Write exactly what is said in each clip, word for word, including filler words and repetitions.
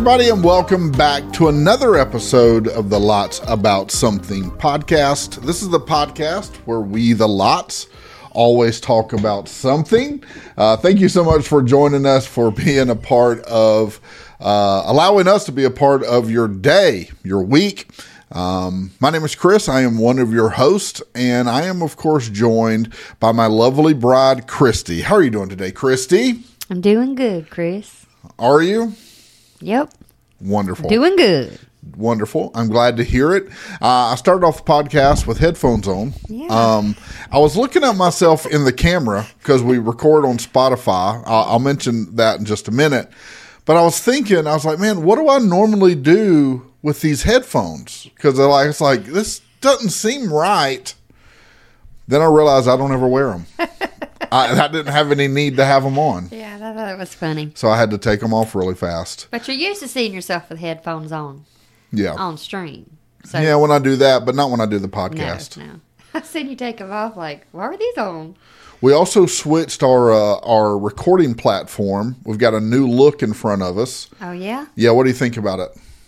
everybody, and welcome back to another episode of the Lots About Something podcast. This is the podcast where we, the Lots, always talk about something. Uh, thank you so much for joining us, for being a part of, uh, allowing us to be a part of your day, your week. Um, my name is Chris. I am one of your hosts, and I am, of course, joined by my lovely bride, Christy. How are you doing today, Christy? I'm doing good, Chris. Are you? Yep. Wonderful. Doing good. Wonderful. I'm glad to hear it. Uh, I started off the podcast with headphones on. Yeah. Um, I was looking at myself in the camera because we record on Spotify. I'll, I'll mention that in just a minute. But I was thinking, I was like, man, what do I normally do with these headphones? Because like, it's like, this doesn't seem right. Then I realized I don't ever wear them. I, I didn't have any need to have them on. Yeah, I thought that was funny. So I had to take them off really fast. But you're used to seeing yourself with headphones on. Yeah. On stream. So Yeah, when I do that, but not when I do the podcast. No, no. I seen you take them off like, why are these on? We also switched our uh, our recording platform. We've got a new look in front of us. Oh, yeah? Yeah, what do you think about it?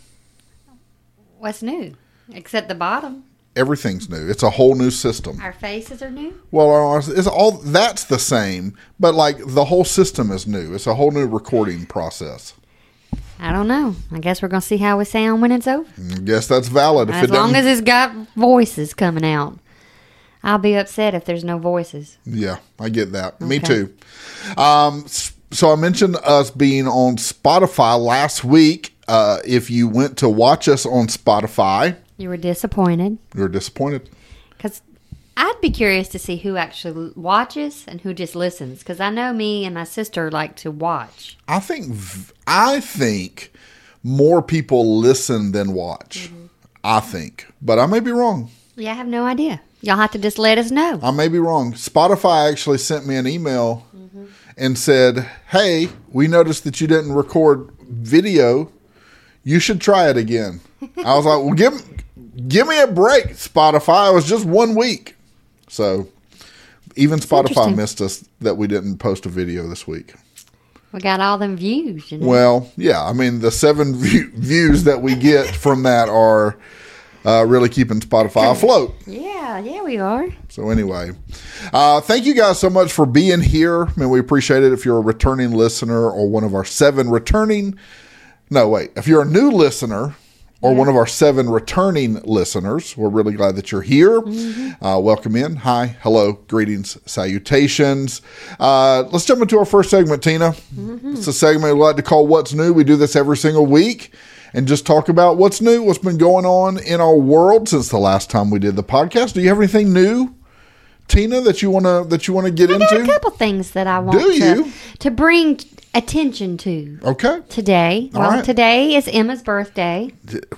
What's new? Except the bottom. Everything's new. It's a whole new system. Our faces are new? Well, our- it's all that's the same, but like the whole system is new. It's a whole new recording process. I don't know. I guess we're going to see how we sound when it's over. I guess that's valid. If As it long doesn't- as it's got voices coming out. I'll be upset if there's no voices. Yeah, I get that. Me Okay. too. Um, s- so I mentioned us being on Spotify last week. Uh, if you went to watch us on Spotify, You were disappointed. you were disappointed. Because I'd be curious to see who actually watches and who just listens. Because I know me and my sister like to watch. I think v- I think more people listen than watch. Mm-hmm. I think, but I may be wrong. Yeah, I have no idea. Y'all have to just let us know. I may be wrong. Spotify actually sent me an email and said, "Hey, we noticed that you didn't record video. You should try it again." I was like, "Well, give give me a break, Spotify. It was just one week." So even Spotify interesting. missed us that we didn't post a video this week. We got all them views, you know. Well, yeah. I mean, the seven view, views that we get from that are uh, really keeping Spotify afloat. yeah, yeah, we are. So anyway, uh, thank you guys so much for being here. I mean, we appreciate it. If you're a returning listener or one of our seven returning, no, wait, if you're a new listener or Yeah. one of our seven returning listeners, we're really glad that you're here. Mm-hmm. Uh, welcome in. Hi, hello, greetings, salutations. Uh, let's jump into our first segment, Tina. Mm-hmm. It's a segment we like to call What's New. We do this every single week and just talk about what's new, what's been going on in our world since the last time we did the podcast. Do you have anything new, Tina, that you want to that you want to get I got a into? couple things that I want Do to, you? to bring attention to Okay. today. All Well, right. today is Emma's birthday.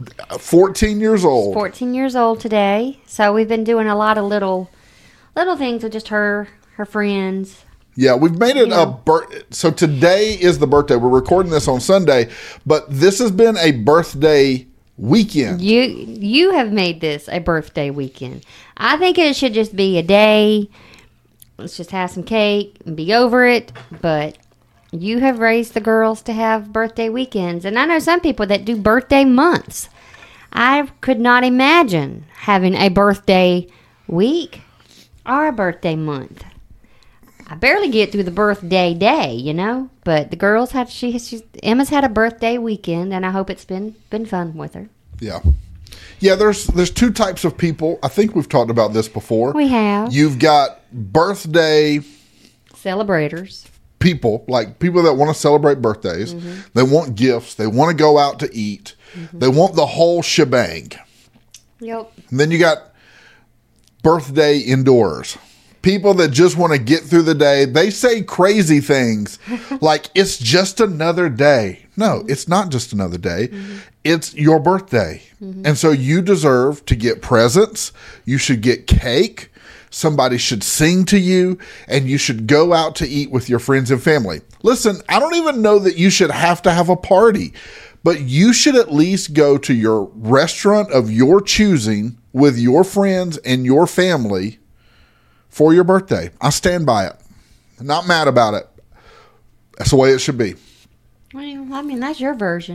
fourteen years old. fourteen years old today. So we've been doing a lot of little little things with just her, her friends. Yeah, we've made it Yeah. a birth. So today is the birthday. We're recording this on Sunday, but this has been a birthday weekend. You you have made this a birthday weekend. I think it should just be a day. Let's just have some cake and be over it. But you have raised the girls to have birthday weekends. And I know some people that do birthday months. I could not imagine having a birthday week or a birthday month. I barely get through the birthday day, you know. But the girls had she she's, Emma's had a birthday weekend, and I hope it's been been fun with her. Yeah. Yeah, there's there's two types of people. I think we've talked about this before. We have You've got birthday celebrators. people, like people that want to celebrate birthdays. Mm-hmm. They want gifts. They want to go out to eat. Mm-hmm. They want the whole shebang. Yep. And then you got birthday endurers. People that just want to get through the day. They say crazy things like it's just another day. No, it's not just another day. Mm-hmm. It's your birthday. And so you deserve to get presents. You should get cake. Somebody should sing to you, and you should go out to eat with your friends and family. Listen, I don't even know that you should have to have a party, but you should at least go to your restaurant of your choosing with your friends and your family for your birthday. I stand by it. I'm not mad about it. That's the way it should be. Well, I mean, that's your version.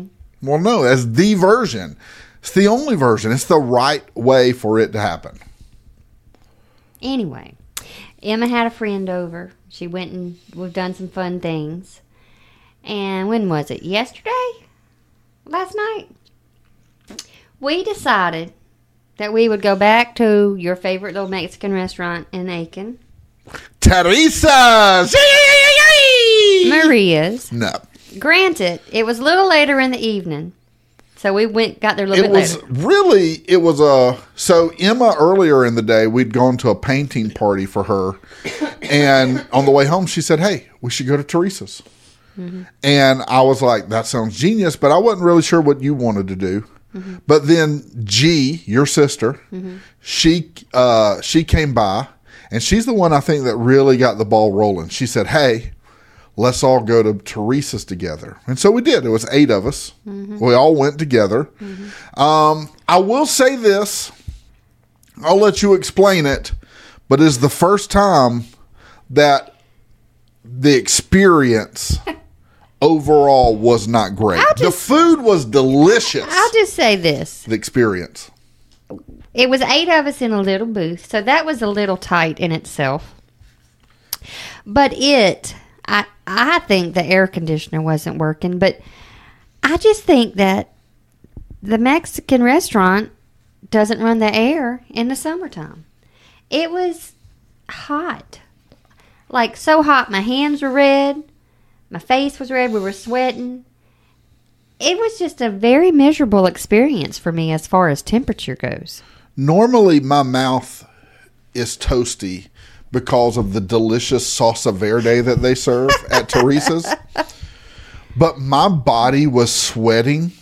Well, no, that's the version. It's the only version. It's the right way for it to happen. Anyway, Emma had a friend over. She went and we've done some fun things. And when was it? Yesterday? Last night? We decided that we would go back to your favorite little Mexican restaurant in Aiken. Teresa's! Maria's. No. Granted, it was a little later in the evening. So we went, got there a little It bit was later. really, it was a, so Emma earlier in the day, we'd gone to a painting party for her. And on the way home, she said, hey, we should go to Teresa's. Mm-hmm. And I was like, that sounds genius, but I wasn't really sure what you wanted to do. Mm-hmm. But then G, your sister, mm-hmm. she uh, she came by, and she's the one I think that really got the ball rolling. She said, hey, let's all go to Teresa's together. And so we did. It was eight of us. Mm-hmm. We all went together. Mm-hmm. Um, I will say this. I'll let you explain it, but it's the first time that the experience overall was not great. Just, the food was delicious. I'll just say this. The experience. It was eight of us in a little booth, so that was a little tight in itself. But it, I, I think the air conditioner wasn't working, but I just think that the Mexican restaurant doesn't run the air in the summertime. It was hot. Like, so hot, my hands were red. My face was red. We were sweating. It was just a very miserable experience for me as far as temperature goes. Normally, my mouth is toasty because of the delicious salsa verde that they serve at Teresa's. But my body was sweating.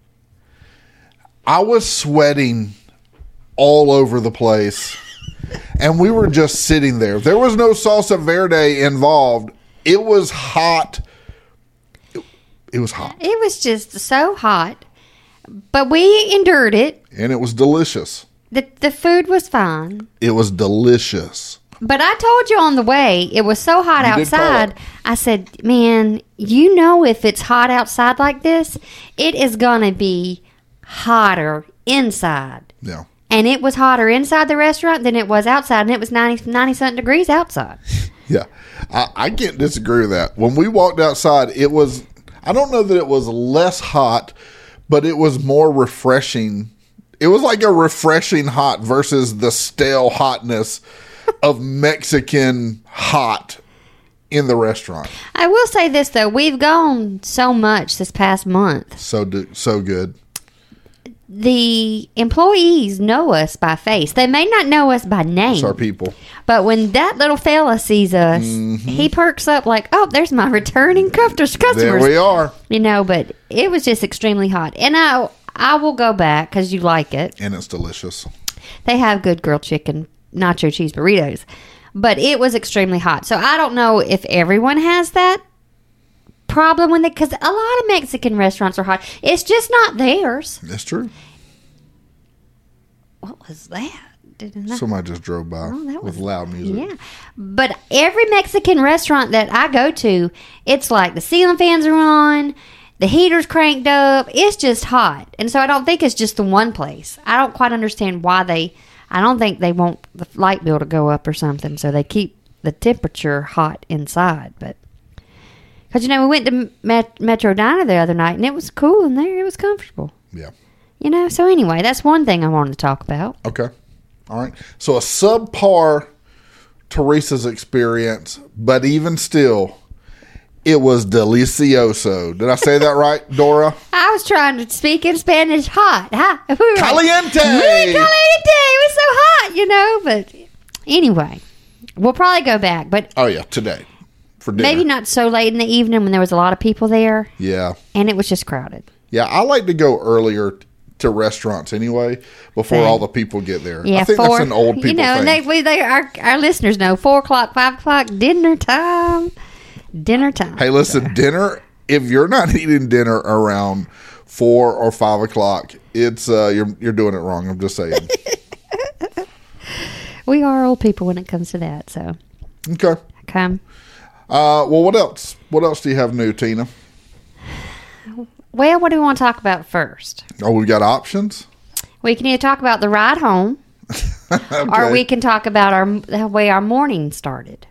I was sweating all over the place. And we were just sitting there. There was no salsa verde involved. It was hot. It, it was hot. It was just so hot. But we endured it. And it was delicious. The the food was fine. It was delicious. But I told you on the way, it was so hot You did call outside. it. I said, man, you know if it's hot outside like this, it is going to be hotter inside. Yeah. And it was hotter inside the restaurant than it was outside. And it was ninety, ninety-something degrees outside. Yeah. I, I can't disagree with that. When we walked outside, it was, I don't know that it was less hot, but it was more refreshing. It was like a refreshing hot versus the stale hotness of Mexican hot in the restaurant. I will say this, though. We've gone so much this past month. So do, so good. The employees know us by face. They may not know us by name. It's our people. But when that little fella sees us, Mm-hmm. he perks up like, oh, there's my returning customers. There we are. You know, but it was just extremely hot. And I, I will go back because you like it. And it's delicious. They have good grilled chicken, nacho cheese burritos. But it was extremely hot. So I don't know if everyone has that problem when they, because a lot of Mexican restaurants are hot. It's just not theirs. That's true. What was that? Didn't I? Somebody just drove by Oh, that with was- loud music. Yeah. But every Mexican restaurant that I go to, it's like the ceiling fans are on, the heater's cranked up. It's just hot. And so I don't think it's just the one place. I don't quite understand why they, I don't think they want the light bill to go up or something. So they keep the temperature hot inside. But, because, you know, we went to Met- Metro Diner the other night and it was cool in there. It was comfortable. Yeah. You know, so anyway, that's one thing I wanted to talk about. Okay. All right. So a subpar Teresa's experience, but even still, it was delicioso. Did I say that right, Dora? I was trying to speak in Spanish hot. Huh? We were like, Caliente! "Muy caliente! It was so hot, you know. But anyway, we'll probably go back. But Oh, yeah, today. For dinner. maybe not so late in the evening when there was a lot of people there Yeah. and it was just crowded. Yeah, I like to go earlier to restaurants anyway before Same. all the people get there. Yeah, I think four, that's an old people You know, thing. and they, we, they, our, our listeners know four o'clock, five o'clock, dinner time. Dinner time. Hey, listen, dinner, if you're not eating dinner around four or five o'clock, it's uh, you're you're doing it wrong. I'm just saying. We are old people when it comes to that. So, Okay. okay. Uh, well, what else? What else do you have new, Tina? Well, what do we want to talk about first? Oh, we got options? We can either talk about the ride home, Okay. or we can talk about our the way our morning started.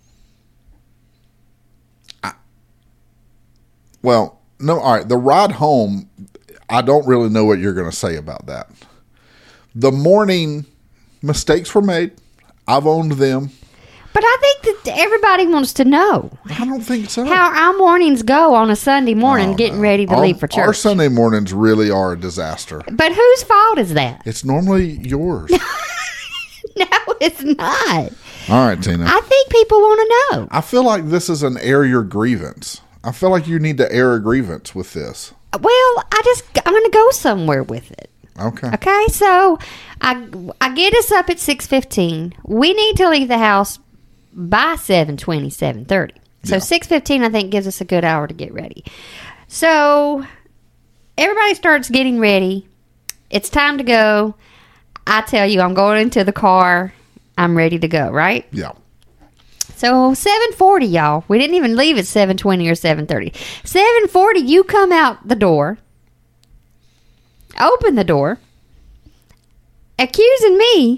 Well, no, all right. The ride home, I don't really know what you're going to say about that. The morning, mistakes were made. I've owned them. But I think that everybody wants to know I don't think so. how our mornings go on a Sunday morning Oh, getting no. ready to Our- leave for church. Our Sunday mornings really are a disaster. But whose fault is that? It's normally yours. No, it's not. All right, Tina. I think people want to know. I feel like this is an air your grievance. I feel like you need to air a grievance with this. Well, I just I'm going to go somewhere with it. Okay. Okay, so I I get us up at six fifteen. We need to leave the house by seven twenty, seven thirty. So Yeah. six fifteen, I think, gives us a good hour to get ready. So everybody starts getting ready. It's time to go. I tell you, I'm going into the car. I'm ready to go, right? Yeah. So seven forty, y'all. We didn't even leave at seven twenty or seven thirty. seven forty, you come out the door, open the door, accusing me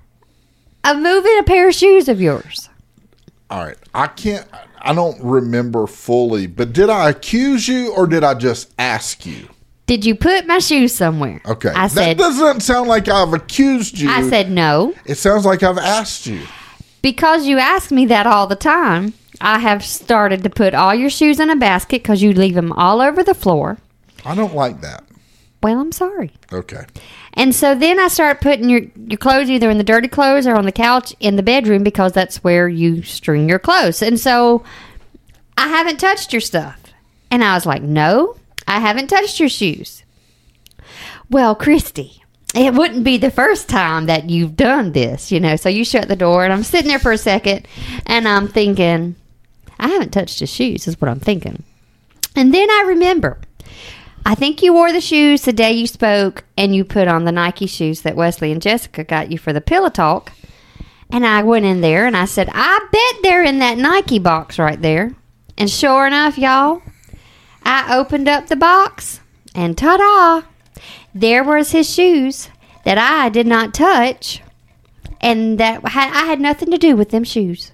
of moving a pair of shoes of yours. All right. I can't, I don't remember fully, but did I accuse you or did I just ask you? Did you put my shoes somewhere? Okay. I that said, doesn't sound like I've accused you. I said no. It sounds like I've asked you. Because you ask me that all the time, I have started to put all your shoes in a basket because you leave them all over the floor. I don't like that. Well, I'm sorry. Okay. And so then I start putting your, your clothes either in the dirty clothes or on the couch in the bedroom because that's where you string your clothes. And so I haven't touched your stuff. And I was like, no, I haven't touched your shoes. Well, Christy, it wouldn't be the first time that you've done this, you know. So you shut the door and I'm sitting there for a second and I'm thinking, I haven't touched his shoes is what I'm thinking. And then I remember, I think you wore the shoes the day you spoke and you put on the Nike shoes that Wesley and Jessica got you for the Pillow Talk. And I went in there and I said, I bet they're in that Nike box right there. And sure enough, y'all, I opened up the box and ta-da, there was his shoes that I did not touch and that I had nothing to do with them shoes.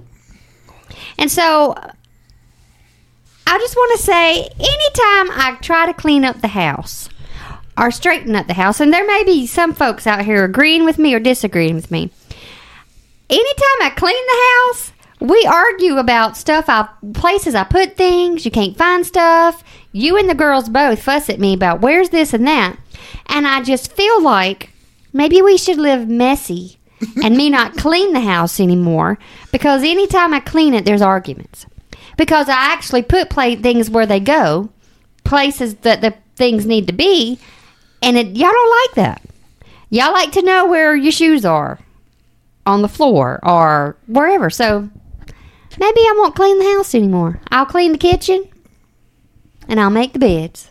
And so I just want to say, anytime I try to clean up the house or straighten up the house, and there may be some folks out here agreeing with me or disagreeing with me, anytime I clean the house, we argue about stuff, I, places I put things, you can't find stuff. You and the girls both fuss at me about where's this and that. And I just feel like maybe we should live messy and me not clean the house anymore, because anytime I clean it, there's arguments. Because I actually put play things where they go, places that the things need to be, and it, y'all don't like that. Y'all like to know where your shoes are on the floor or wherever. So maybe I won't clean the house anymore. I'll clean the kitchen and I'll make the beds.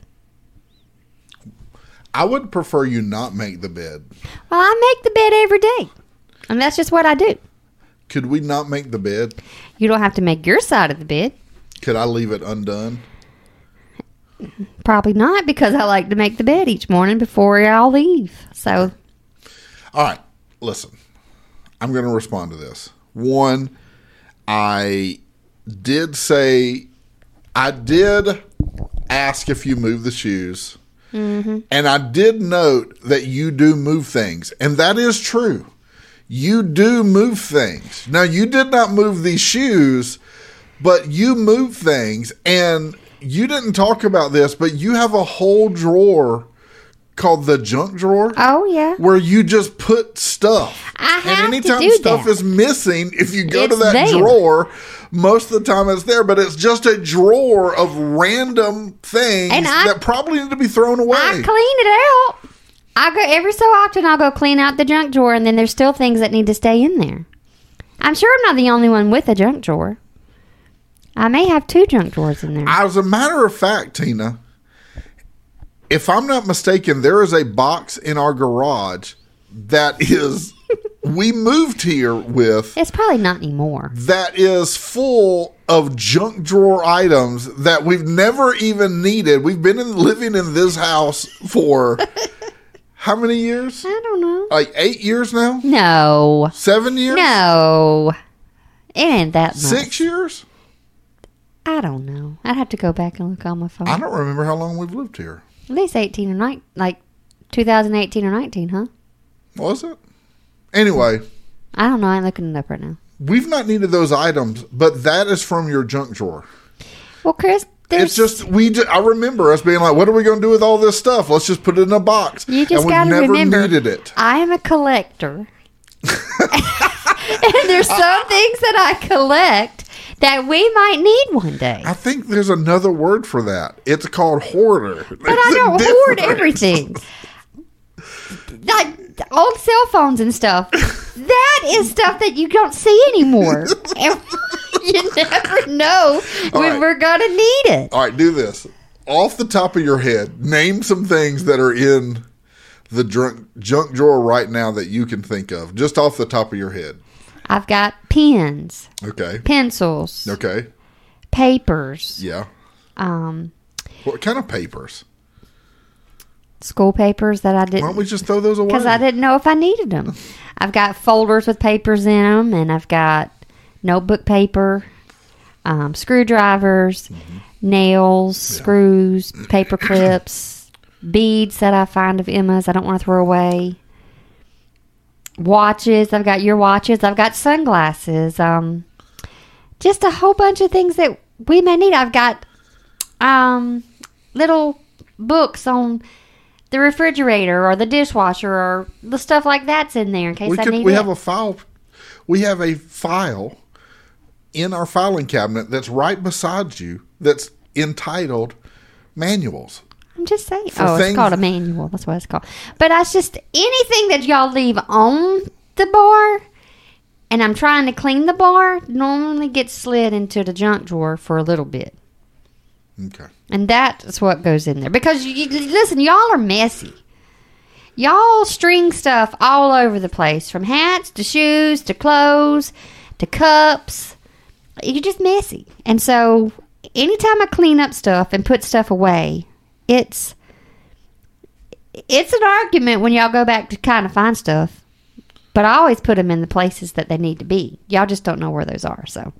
I would prefer you not make the bed. Well, I make the bed every day. And that's just what I do. Could we not make the bed? You don't have to make your side of the bed. Could I leave it undone? Probably not, because I like to make the bed each morning before y'all leave. So, All right, listen. I'm going to respond to this. One, I did say, I did ask if you move the shoes. Mm-hmm. And I did note that you do move things. And that is true. You do move things. Now, you did not move these shoes, but you move things. And you didn't talk about this, but you have a whole drawer called the junk drawer. oh yeah. Where you just put stuff. I have and anytime to do stuff that. is missing, if you go to It's that there. drawer, most of the time it's there, but it's just a drawer of random things And I- that probably need to be thrown away. I clean it out. I go every so often. I'll go clean out the junk drawer, and then there's still things that need to stay in there. I'm sure I'm not the only one with a junk drawer. I may have two junk drawers in there. As a matter of fact, Tina, if I'm not mistaken, there is a box in our garage that is we moved here with It's probably not anymore. that is full of junk drawer items that we've never even needed. We've been in, living in this house for how many years? I don't know. Like eight years now? No. Seven years? No. It ain't that much. Six years? I don't know. I'd have to go back and look on my phone. I don't remember how long we've lived here. At least eighteen or nineteen, like two thousand eighteen or nineteen, huh? Was it? Anyway, I don't know. I'm looking it up right now. we've not needed those items, but that is from your junk drawer. Well, Chris, there's... It's just we. Ju- I remember us being like, "What are we going to do with all this stuff? Let's just put it in a box." You just and got to we've never remember, needed it. I am a collector. And there's some things that I collect that we might need one day. I think there's another word for that. It's called hoarder. But I don't hoard everything. Like old cell phones and stuff. That is stuff that you don't see anymore. And you never know All when right. we're going to need it. All right, do this. Off the top of your head, name some things that are in the junk, junk drawer right now that you can think of. Just off the top of your head. I've got pens, Okay. pencils, Okay. papers, Yeah. um, What kind of papers? school papers that I Why didn't... don't we just throw those away? Because I didn't know if I needed them. I've got folders with papers in them, and I've got notebook paper, um, screwdrivers, Mm-hmm. nails, screws, paper clips, beads that I find of Emma's I don't want to throw away, watches. I've got your watches. I've got sunglasses. Um, just a whole bunch of things that we may need. I've got um, little books on the refrigerator or the dishwasher or the stuff like that's in there in case we I could, need we it. have a file. We have a file in our filing cabinet that's right beside you that's entitled manuals. I'm just saying. for Oh, things- it's called a manual. That's what it's called. But it's just anything that y'all leave on the bar, and I'm trying to clean the bar, normally gets slid into the junk drawer for a little bit. Okay. And that's what goes in there. Because, you, you- listen, y'all are messy. Y'all string stuff all over the place. From hats to shoes to clothes to cups. You're just messy. And so, anytime I clean up stuff and put stuff away, it's it's an argument when y'all go back to kind of find stuff. But I always put them in the places that they need to be. Y'all just don't know where those are, so.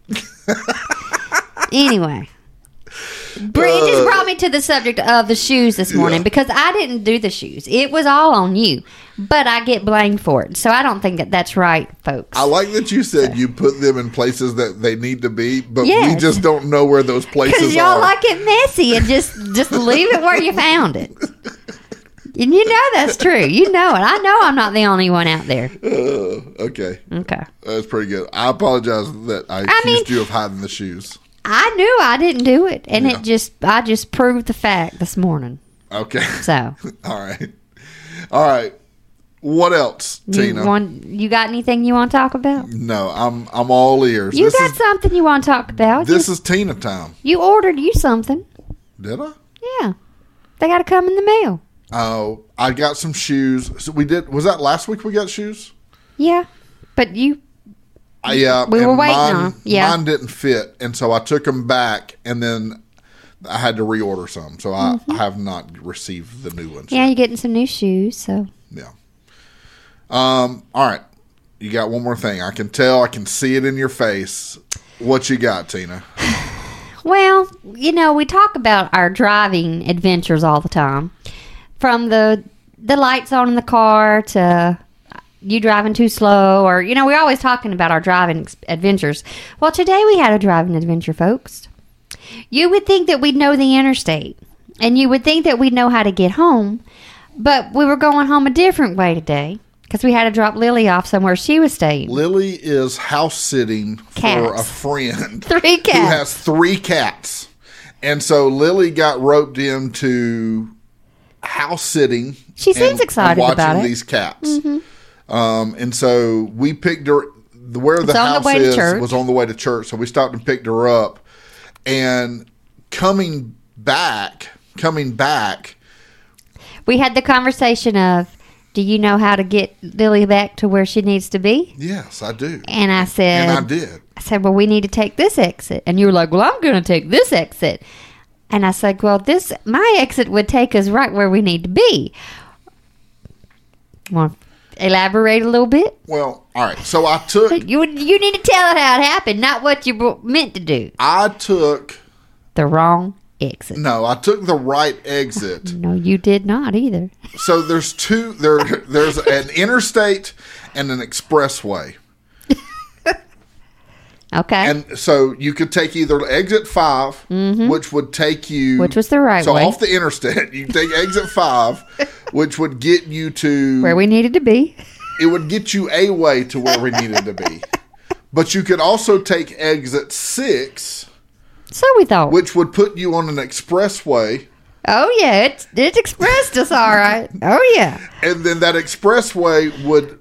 Anyway. Br- It just brought me to the subject of the shoes this morning Yeah. because I didn't do the shoes. It was all on you. But I get blamed for it. So I don't think that that's right, folks. I like that you said you put them in places that they need to be, but we Yes. just don't know where those places Because y'all are. like it messy and just, just leave it where you found it. And you know that's true. You know it. I know I'm not the only one out there. Uh, okay. Okay. That's pretty good. I apologize that I, I accused mean- you of hiding the shoes. I knew I didn't do it. And Yeah. it just, I just proved the fact this morning. Okay. So. All right. All right. What else, You, Tina? want, you got anything you want to talk about? No, I'm I'm all ears. You this got is something you want to talk about. this you, is Tina time. you ordered you something. Did I? Yeah. They got to come in the mail. Oh, I got some shoes. So we did. Was that last week? We got shoes. Yeah. But you, I, yeah, We were and waiting mine, on 'em. Yeah. mine didn't fit, and so I took them back, and then I had to reorder some. So I, I have not received the new ones. Mm-hmm. yeah, you're getting some new shoes. So. Yeah. Um. All right. You got one more thing. I can tell. I can see it in your face. What you got, Tina? Well, you know, we talk about our driving adventures all the time. From the the lights on in the car to you driving too slow, or, you know, we're always talking about our driving ex- adventures. Well, today we had a driving adventure, folks. You would think that we'd know the interstate, and you would think that we'd know how to get home, but we were going home a different way today because we had to drop Lily off somewhere she was staying. Lily is house sitting for Cats. a friend Three who cats. has three cats. And so Lily got roped into house sitting. She seems and- excited and watching about it. Mm-hmm. these cats. Um, and so we picked her, where the It's on the house way to is church. was on the way to church. So we stopped and picked her up. And coming back, coming back, We had the conversation of, do you know how to get Lily back to where she needs to be? Yes, I do. And I said, and I did. I said, well, we need to take this exit. And you were like, well, I'm going to take this exit. And I said, well, this my exit would take us right where we need to be. Want to elaborate a little bit? Well, all right. So I took. You you need to tell it how it happened, not what you were meant to do. I took the wrong exit. No, I took the right exit. No, you did not either. So there's two. There, there's an interstate and an expressway. Okay. And so you could take either exit five, mm-hmm. which would take you... Which was the right so way. So off the interstate, you take exit five, which would get you to... Where we needed to be. It would get you a way to where we needed to be. But you could also take exit six... So we thought. Which would put you on an expressway. Oh, yeah. It, it expressed us all right. Oh, yeah. And then that expressway would...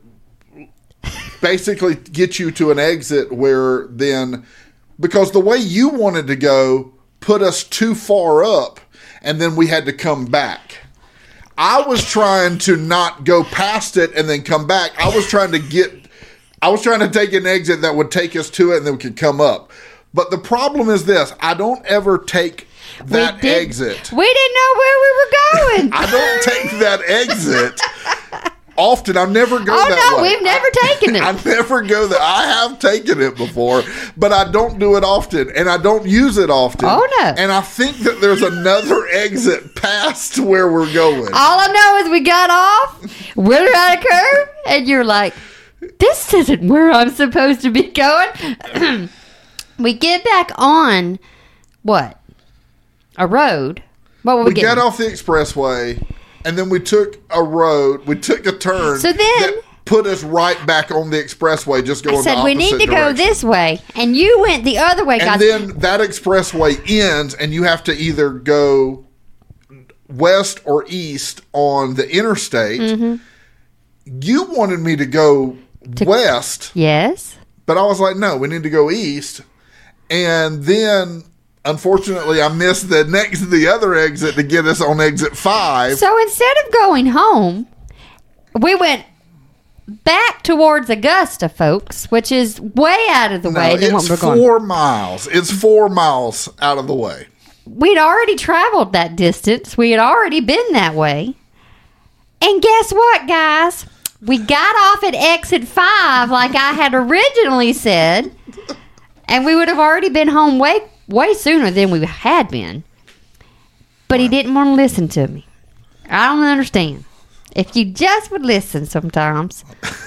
basically get you to an exit where then, because the way you wanted to go put us too far up and then we had to come back. I was trying to not go past it and then come back. I was trying to get, I was trying to take an exit that would take us to it and then we could come up. But the problem is this, I don't ever take that we did, exit. We didn't know where we were going. I don't take that exit. Often, I never go oh, that no, way. we've never I, taken it. I never go that. I have taken it before, but I don't do it often, and I don't use it often. Oh, no. And I think that there's another exit past where we're going. All I know is we got off, went around a curve, and you're like, this isn't where I'm supposed to be going. We get back on, what? A road. What were we, we getting? got off the expressway. And then we took a road, we took a turn so then, that put us right back on the expressway, just going I said, the opposite we need to direction. go this way. And you went the other way. And guys. then that expressway ends, and you have to either go west or east on the interstate. Mm-hmm. You wanted me to go to, west. Yes. But I was like, no, we need to go east. And then... unfortunately, I missed the next, the other exit to get us on exit five. So instead of going home, we went back towards Augusta, folks, which is way out of the no, way than what we're going. It's four miles. It's four miles out of the way. We'd already traveled that distance. We had already been that way. And guess what, guys? We got off at exit five like I had originally said, and we would have already been home way way sooner than we had been. But he didn't want to listen to me. I don't understand. If you just would listen sometimes,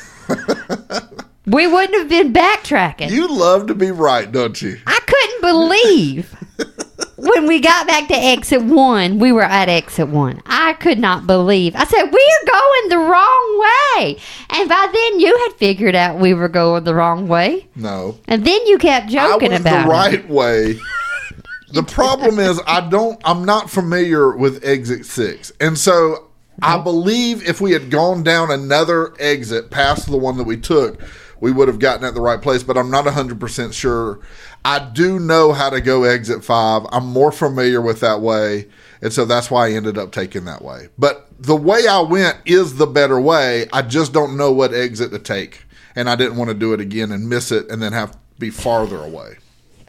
we wouldn't have been backtracking. You love to be right, don't you? I couldn't believe when we got back to exit one, we were at exit one. I could not believe. I said, we're going the wrong way. And by then you had figured out we were going the wrong way. No. And then you kept joking I went about the right it. way. The problem is I don't, I'm not familiar with exit six. And so I believe if we had gone down another exit past the one that we took, we would have gotten at the right place, but I'm not one hundred percent sure. I do know how to go exit five. I'm more familiar with that way, and so that's why I ended up taking that way. But the way I went is the better way. I just don't know what exit to take, and I didn't want to do it again and miss it and then have to be farther away.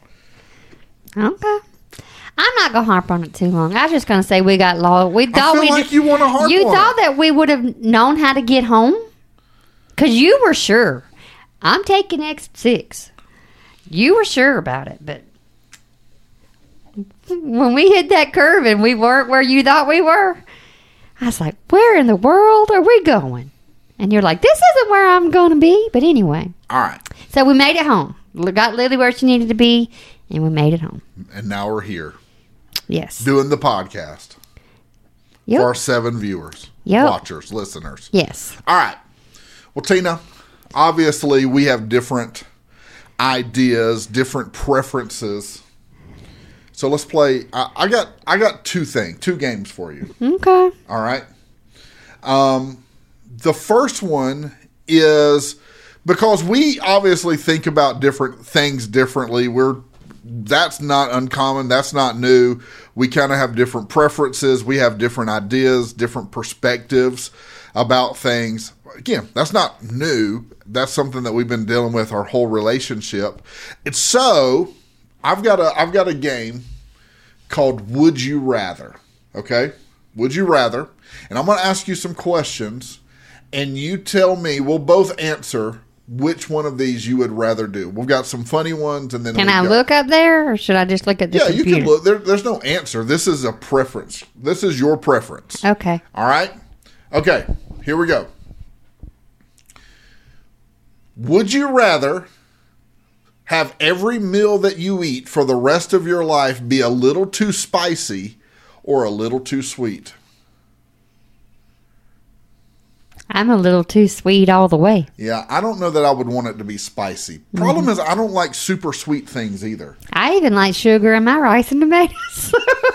Okay. I'm not going to harp on it too long. I was just going to say we got lost. We thought I feel we like you want to harp You on thought it. that we would have known how to get home? Because you were sure. I'm taking exit six. You were sure about it, but when we hit that curve and we weren't where you thought we were, I was like, where in the world are we going? And you're like, this isn't where I'm going to be. But anyway. All right. So we made it home. Got Lily where she needed to be, and we made it home. And now we're here. Yes. Doing the podcast. Yep. For our seven viewers, Yep. watchers, listeners. Yes. All right. Well, Tina, obviously we have different ideas, different preferences. So let's play. I, I got I got two things, two games for you. Okay. All right. Um, the first one is because we obviously think about different things differently. We're that's not uncommon. That's not new. We kind of have different preferences. We have different ideas, different perspectives. about things. Again, that's not new. That's something that we've been dealing with our whole relationship. And so I've got a I've got a game called Would You Rather. Okay? Would you rather? And I'm going to ask you some questions, and you tell me, we'll both answer which one of these you would rather do. We've got some funny ones, and then Can we've I got, look up there, or should I just look at the Yeah, computer? you can look. There, there's no answer. This is a preference. This is your preference. Okay. All right? Okay, here we go. Would you rather have every meal that you eat for the rest of your life be a little too spicy or a little too sweet? I'm a little too sweet all the way. Yeah, I don't know that I would want it to be spicy. Problem mm-hmm. is, I don't like super sweet things either. I even like sugar in my rice and tomatoes.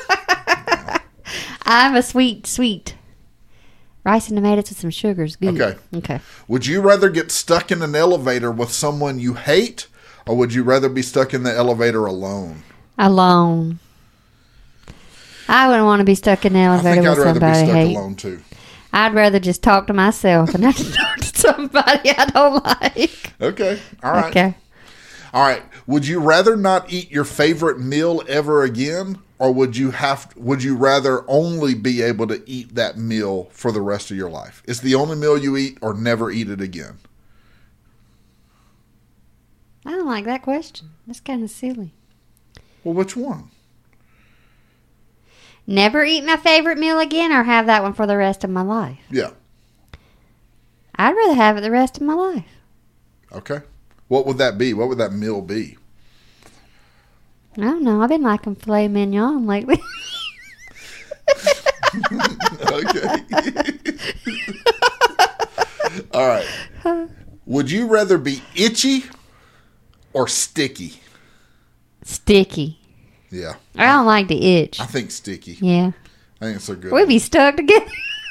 I'm a sweet, sweet. Rice and tomatoes with some sugar is good. Okay. Okay. Would you rather get stuck in an elevator with someone you hate, or would you rather be stuck in the elevator alone? Alone. I wouldn't want to be stuck in the elevator with somebody I hate. I think I'd rather be stuck alone too. I'd rather just talk to myself and not talk to somebody I don't like. Okay. All right. Okay. All right. Would you rather not eat your favorite meal ever again, or would you have? Would you rather only be able to eat that meal for the rest of your life? It's the only meal you eat, or never eat it again? I don't like that question. That's kind of silly. Well, which one? Never eat my favorite meal again, or have that one for the rest of my life? Yeah. I'd rather have it the rest of my life. Okay. What would that be? What would that meal be? I don't know. I've been liking filet mignon lately. Okay. All right. Would you rather be itchy or sticky? Sticky. Yeah. I don't like the itch. I think sticky. Yeah. I think it's a good We'd be stuck together.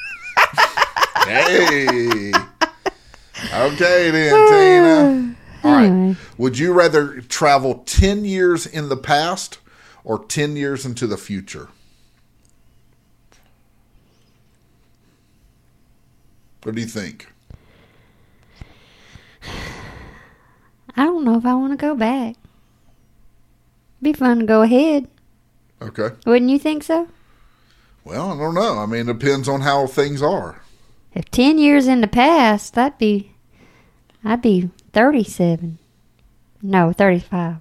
Hey. Okay then, Tina. All Anyway. right. Would you rather travel ten years in the past or ten years into the future? What do you think? I don't know if I want to go back. Be fun to go ahead. Okay. Wouldn't you think so? Well, I don't know. I mean, it depends on how things are. If ten years in the past, that'd be, I'd be thirty-seven. No, thirty-five.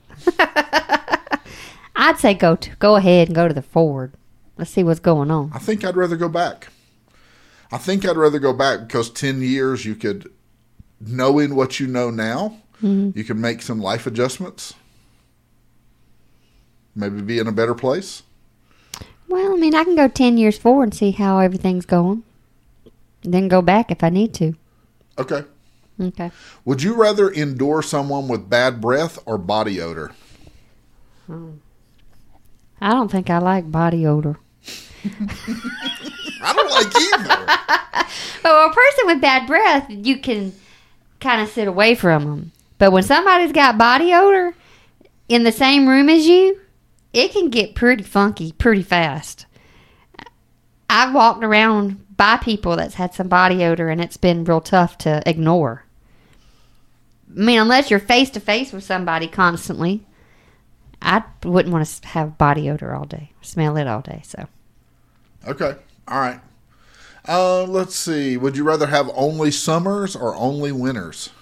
I'd say go to, go ahead and go to the forward. Let's see what's going on. I think I'd rather go back. I think I'd rather go back because ten years you could, knowing what you know now, mm-hmm. you can make some life adjustments. Maybe be in a better place. Well, I mean, I can go ten years forward and see how everything's going. Then go back if I need to. Okay. Okay. Would you rather endure someone with bad breath or body odor? Oh. I don't think I like body odor. I don't like either. Well, a person with bad breath, you can kind of sit away from them. But when somebody's got body odor in the same room as you, it can get pretty funky pretty fast. I've walked around by people that's had some body odor, and it's been real tough to ignore. I mean, unless you're face to face with somebody constantly, I wouldn't want to have body odor all day, smell it all day. So, okay, all right. Uh, let's see. Would you rather have only summers or only winters?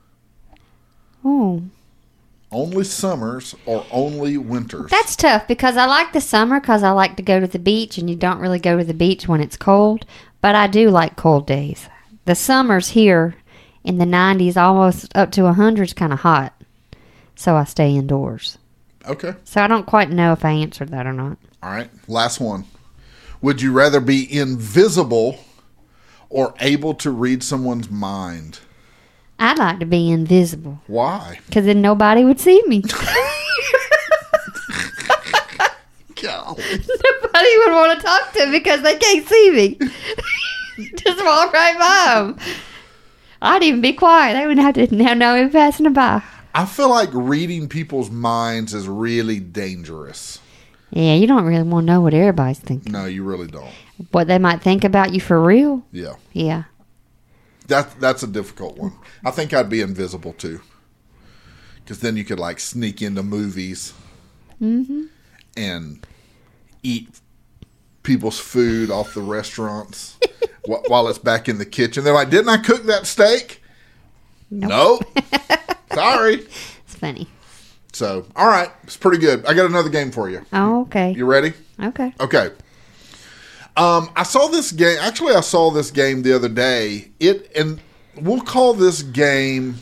Oh. Only summers or only winters? That's tough because I like the summer because I like to go to the beach, and you don't really go to the beach when it's cold. But I do like cold days. The summers here in the nineties, almost up to one hundred, is kind of hot. So I stay indoors. Okay. So I don't quite know if I answered that or not. All right. Last one. Would you rather be invisible or able to read someone's mind? I'd like to be invisible. Why? Because then nobody would see me. Golly. Nobody would want to talk to because they can't see me. Just walk right by them. I'd even be quiet. They wouldn't have to now know me passing by. I feel like reading people's minds is really dangerous. Yeah, you don't really want to know what everybody's thinking. No, you really don't. What they might think about you for real. Yeah. Yeah. That that's a difficult one. I think I'd be invisible too, because then you could like sneak into movies Mm-hmm. and eat people's food off the restaurants wh- while it's back in the kitchen. They're like, "Didn't I cook that steak?" Nope. Sorry. It's funny. So, all right, it's pretty good. I got another game for you. Oh, okay. You ready? Okay. Okay. Um, I saw this game. Actually, I saw this game the other day. It and we'll call this game.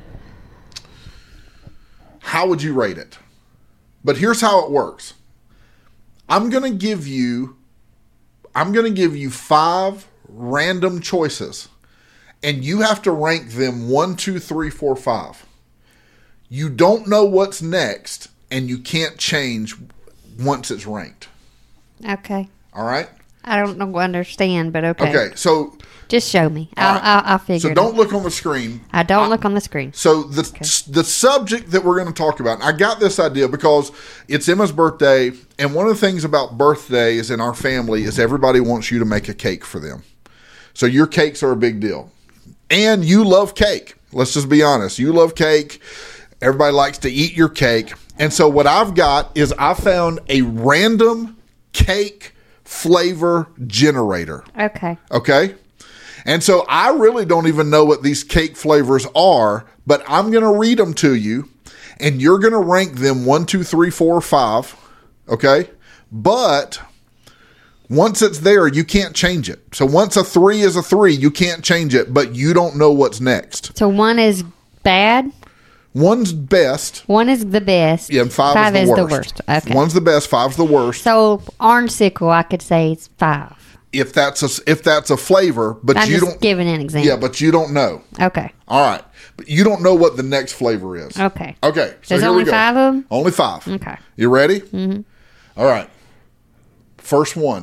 How would you rate it? But here's how it works. I'm gonna give you. I'm gonna give you five random choices, and you have to rank them one, two, three, four, five. You don't know what's next, and you can't change once it's ranked. Okay. All right. I don't know, understand, but okay. Okay, so Just show me. I'll, right. I'll, I'll figure so it don't out. look on the screen. I don't look on the screen. So the the subject that we're going to talk about, and I got this idea because it's Emma's birthday, and one of the things about birthdays in our family is everybody wants you to make a cake for them. So your cakes are a big deal, and you love cake. Let's just be honest. You love cake. Everybody likes to eat your cake, and so what I've got is I found a random cake flavor generator. Okay. Okay? And so I really don't even know what these cake flavors are, but I'm going to read them to you, and you're going to rank them one, two, three, four, five. Okay? But once it's there, you can't change it. So once a three is a three, you can't change it, but you don't know what's next. So one is bad. One's best. One is the best. Yeah, and five, five is, is the, the worst. worst. Okay. One's the best, five's the worst. So orange sickle, I could say it's five. If that's a, if that's a flavor, but I'm you just don't giving an example. Yeah, but you don't know. Okay. All right. But you don't know what the next flavor is. Okay. Okay. So There's here only we go. five of them? Only five. Okay. You ready? Mm-hmm. All right. First one.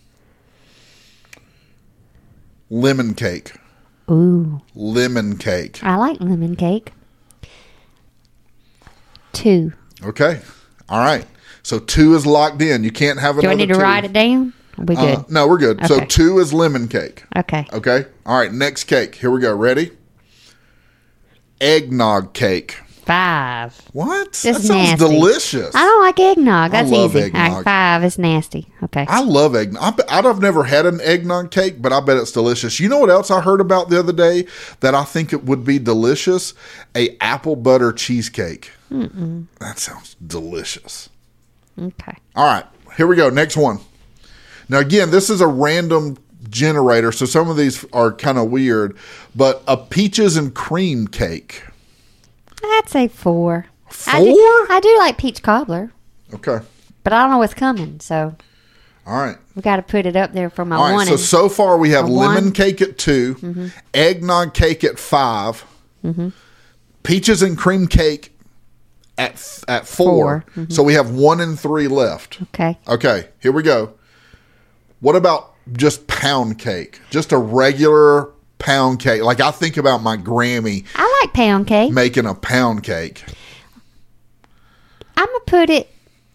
Lemon cake. Ooh. Lemon cake. I like lemon cake. Two. Okay. All right. So two is locked in. You can't have Do another I need to two. write it down? Are we good? Uh, no, we're good. So Okay. two is lemon cake. Okay. Okay. All right. Next cake. Here we go. Ready? Eggnog cake. Five. What? It's that sounds nasty. delicious. I don't like eggnog. I That's love easy. eggnog. All right, five is nasty. Okay. I love eggnog. I bet, I've never had an eggnog cake, but I bet it's delicious. You know what else I heard about the other day that I think it would be delicious? A apple butter cheesecake. Mm-mm. That sounds delicious. Okay. All right, here we go. Next one. Now, again, this is a random generator, so some of these are kind of weird, but a peaches and cream cake. I'd say four. Four? I do, I do like peach cobbler, Okay. but I don't know what's coming, so All right. we got to put it up there for my All right, one. so and- so far we have a lemon one. cake at two, Mm-hmm. eggnog cake at five, peaches and cream cake at at four. Four. Mm-hmm. So we have one and three left. Okay. Okay, here we go. What about just pound cake? Just a regular pound cake. Like I think about my Grammy I like pound cake. making a pound cake. I'm going to put it.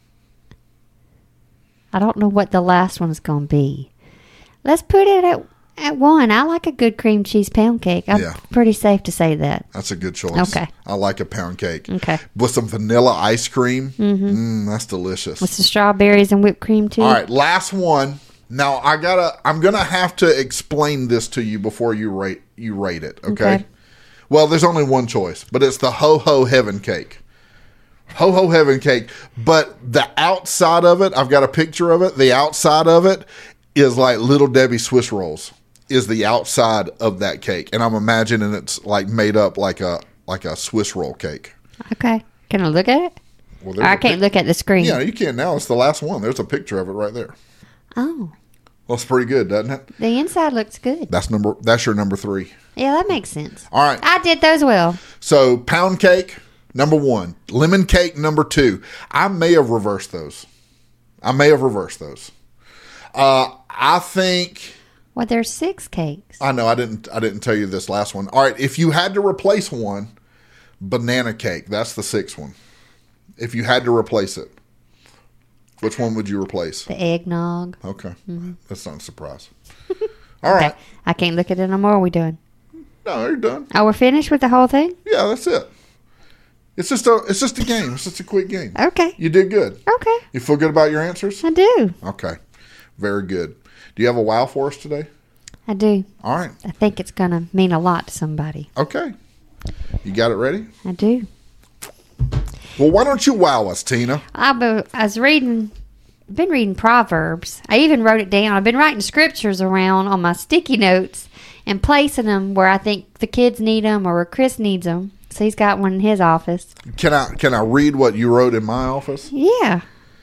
I don't know what the last one's going to be. Let's put it at, at one. I like a good cream cheese pound cake. I'm Yeah. pretty safe to say that. That's a good choice. Okay. I like a pound cake. Okay. With some vanilla ice cream. Mm-hmm. Mm, that's delicious. With some strawberries and whipped cream, too. All right, last one. Now I gotta. I'm gonna have to explain this to you before you rate you rate it. Okay? Okay. Well, there's only one choice, but it's the Ho Ho Heaven cake. Ho Ho Heaven cake, but the outside of it, I've got a picture of it. The outside of it is like Little Debbie Swiss rolls. Is the outside of that cake, and I'm imagining it's like made up like a like a Swiss roll cake. Okay. Can I look at it? Well, Or there's I a can't pic- look at the screen. Yeah, you can now. It's the last one. There's a picture of it right there. Oh. Well, it's pretty good, doesn't it? The inside looks good. That's number. That's your number three. Yeah, that makes sense. All right. I did those well. So pound cake number one, lemon cake number two. I may have reversed those. I may have reversed those. Uh, I think. Well, there's six cakes. I know I didn't. I didn't tell you this last one. All right. If you had to replace one, banana cake. That's the sixth one. If you had to replace it, which one would you replace? The eggnog. Okay, that's not a surprise. All right. Okay. I can't look at it no more. What are we doing? No, you're done. Oh, we're finished with the whole thing? Yeah, that's it. It's just a it's just a game. It's just a quick game. Okay. You did good. Okay. You feel good about your answers? I do. Okay. Very good. Do you have a wow for us today? I do. All right. I think it's going to mean a lot to somebody. Okay. You got it ready? I do. Well, why don't you wow us, Tina? I, be, I was reading, I've been reading Proverbs. I even wrote it down. I've been writing scriptures around on my sticky notes and placing them where I think the kids need them or where Chris needs them. So he's got one in his office. Can I can I read what you wrote in my office? Yeah.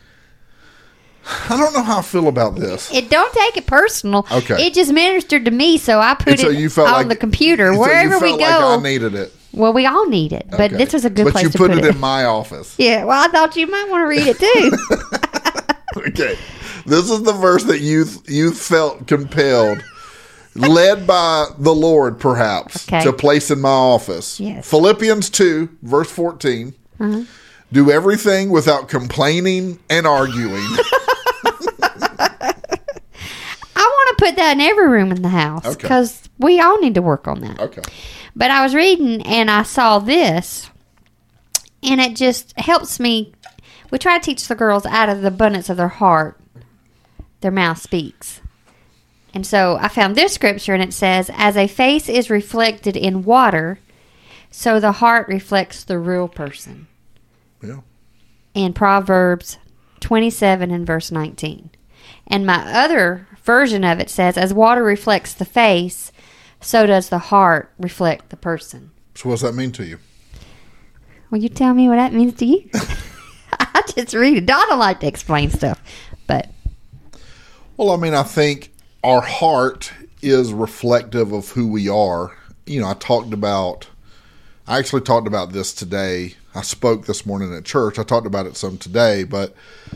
I don't know how I feel about this. It don't take it personal. Okay. It just ministered to me, so I put And so it you felt on like- the computer So wherever you felt we like go. I needed it. Well, we all need it, but Okay. this was a good but place you to put, put it it. in my office. Yeah. Well, I thought you might want to read it too. Okay. This is the verse that you you felt compelled, led by the Lord, perhaps, Okay. to place in my office. Yes. Philippians two, verse fourteen. Uh-huh. Do everything without complaining and arguing. I want to put that in every room in the house Okay. because we all need to work on that. Okay. But I was reading and I saw this, and it just helps me. We try to teach the girls out of the abundance of their heart, their mouth speaks. And so I found this scripture, and it says, as a face is reflected in water, so the heart reflects the real person. Yeah. In Proverbs twenty-seven and verse nineteen. And my other version of it says, as water reflects the face, so does the heart reflect the person. So what does that mean to you? Will you tell me what that means to you? I just read it. Donna like to explain stuff, but Well, I mean, I think our heart is reflective of who we are. You know, I talked about, I actually talked about this today. I spoke this morning at church. I talked about it some today, but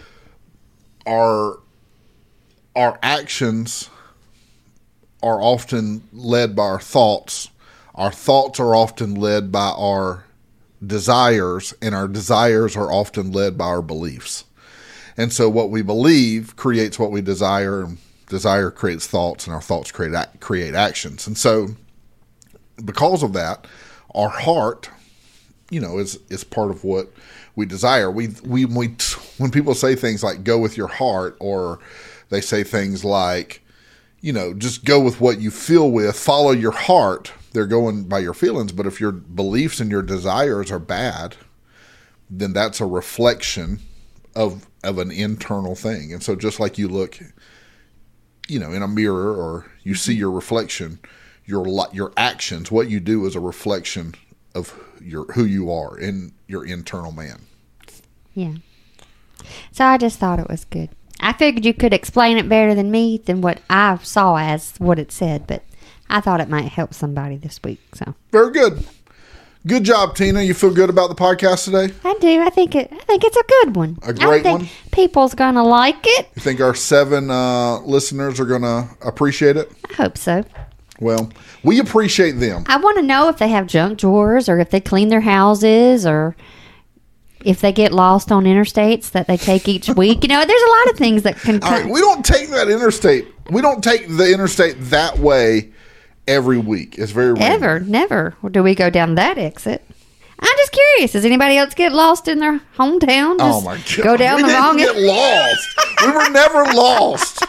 our, our actions are often led by our thoughts. Our thoughts are often led by our desires, and our desires are often led by our beliefs. And so what we believe creates what we desire, and desire creates thoughts, and our thoughts create create actions. And so because of that, our heart, you know, is is part of what we desire. We we we when people say things like go with your heart, or they say things like, you know, just go with what you feel with, follow your heart. They're going by your feelings, but if your beliefs and your desires are bad, then that's a reflection of of an internal thing. And so just like you look, you know, in a mirror, or you see your reflection, your your actions, what you do is a reflection of your who you are in your internal man. yeah. So I just thought it was good. I figured you could explain it better than me than what I saw as what it said, but I thought it might help somebody this week. So Very good. Good job, Tina. You feel good about the podcast today? I do. I think it. I think it's a good one. A great I think one? People's gonna like it. You think our seven uh, listeners are going to appreciate it? I hope so. Well, we appreciate them. I want to know if they have junk drawers, or if they clean their houses, or if they get lost on interstates that they take each week. You know, there's a lot of things that can All come. right, we don't take that interstate. We don't take the interstate that way every week. It's very rare. Ever, never do we go down that exit. I'm just curious. Does anybody else get lost in their hometown? Oh Just my God. Go down we the didn't wrong get lost. We were never lost.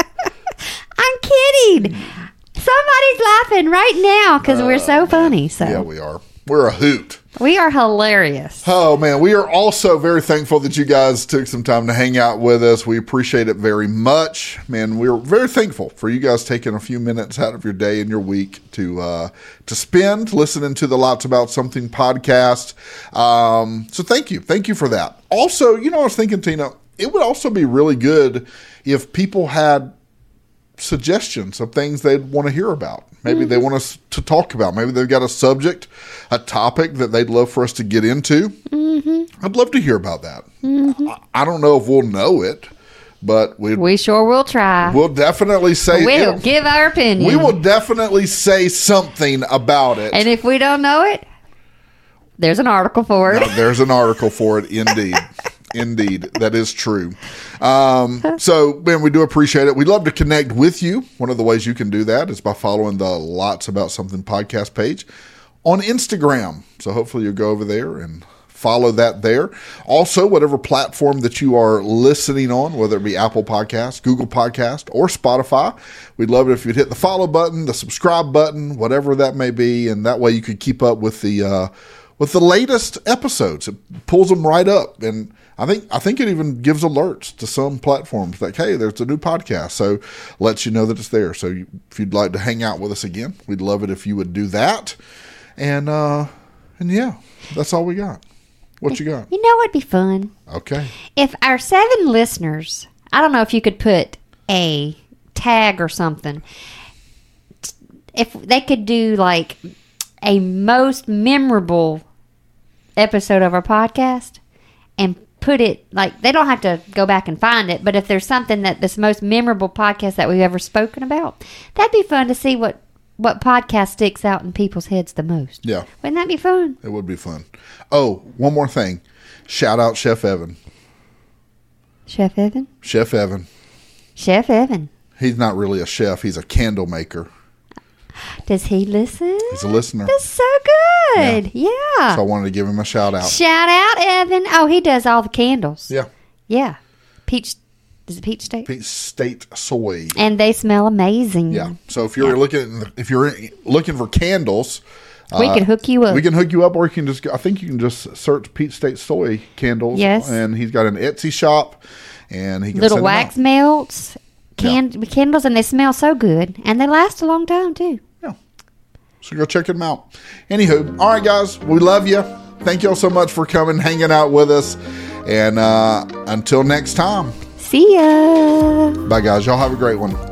I'm kidding. Somebody's laughing right now because we're so funny. So Yeah, we are. We're a hoot. we are hilarious. Oh, man. We are also very thankful that you guys took some time to hang out with us. We appreciate it very much. Man, we're very thankful for you guys taking a few minutes out of your day and your week to uh, to spend listening to the Lots About Something podcast. Um, so thank you. Thank you for that. Also, you know, I was thinking, Tina, it would also be really good if people had suggestions of things they'd want to hear about. Maybe mm-hmm. they want us to talk about. Maybe they've got a subject, a topic that they'd love for us to get into. Mm-hmm. I'd love to hear about that. Mm-hmm. I, I don't know if we'll know it, but we we sure will try. We'll definitely say We'll it. give our opinion. We will definitely say something about it. And if we don't know it, there's an article for it. Now, there's an article for it, indeed. Indeed. That is true. Um, so, man, we do appreciate it. We'd love to connect with you. One of the ways you can do that is by following the Lots About Something podcast page on Instagram. So hopefully you'll go over there and follow that there. Also, whatever platform that you are listening on, whether it be Apple Podcasts, Google Podcast, or Spotify, we'd love it if you'd hit the follow button, the subscribe button, whatever that may be, and that way you could keep up with the uh, with the latest episodes. It pulls them right up, and I think I think it even gives alerts to some platforms like, hey, there's a new podcast, so lets you know that it's there. So you, if you'd like to hang out with us again, we'd love it if you would do that. And uh, and yeah, that's all we got. What you got? You know what'd be fun? Okay. If our seven listeners, I don't know if you could put a tag or something, if they could do like a most memorable episode of our podcast and put it, like, they don't have to go back and find it, but if there's something that this most memorable podcast that we've ever spoken about, that'd be fun to see what what podcast sticks out in people's heads the most. Yeah. Wouldn't that be fun? It would be fun. Oh, one more thing. Shout out Chef Evan. Chef Evan? Chef Evan. Chef Evan. He's not really a chef. He's a candle maker. Does he listen? He's a listener. That's so good. Yeah. yeah. So I wanted to give him a shout out. Shout out, Evan. Oh, he does all the candles. Yeah. Yeah. Peach. Is it Peach State? Peach State Soy. And they smell amazing. Yeah. So if you're yeah. looking, if you're looking for candles, we uh, can hook you up. We can hook you up, or you can just. I think you can just search Peach State Soy candles. Yes. And he's got an Etsy shop, and he can little send wax them out. melts, can, yeah. candles, and they smell so good, and they last a long time too. Yeah. So go check them out. Anywho, all right, guys, we love you. Thank y'all so much for coming, hanging out with us, and uh, until next time. See ya. Bye, guys. Y'all have a great one.